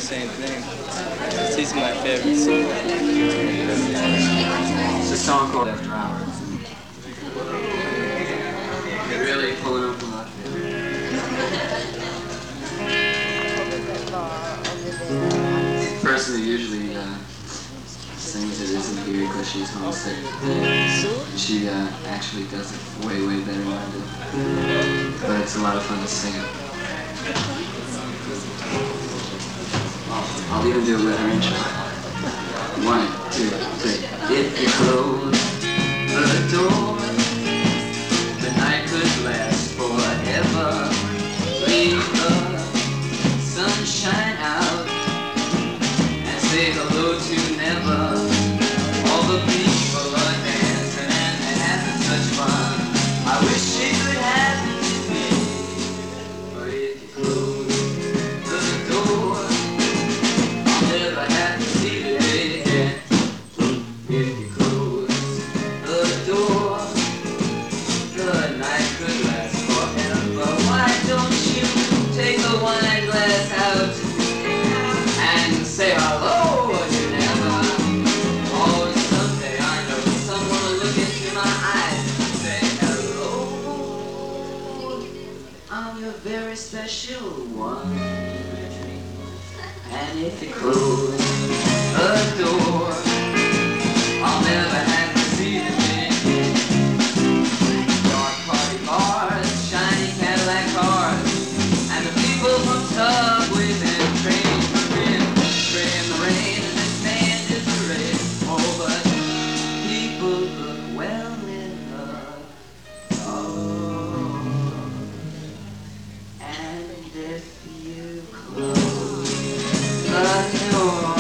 same thing. He's my favorite song. It's a song called After Hours. You're really pulling up a lot. Person who usually sings it isn't here because she's homesick. She actually does it way, way better than I do. But it's a lot of fun to sing it. I'll even do it with her intro. 1, 2, 3. If you close the door, the night could last forever. Leave the sunshine out and say hello to never. All the people are dancing and they're having such fun. I wish it could happen to me. But if you close the door, I'll never have to see the day again. If you close the door, the night could last forever. Why don't you take the wine glass out and say hello to never? Oh, someday I know someone will look into my eyes and say hello. I'm your very special one. And if you close the door, I'll never have to see the day. Dark party bars, shiny Cadillac cars, and the people from subways and trains from in the rain, and this band is parade. Oh, but people look well in love. Oh, and if you close the door,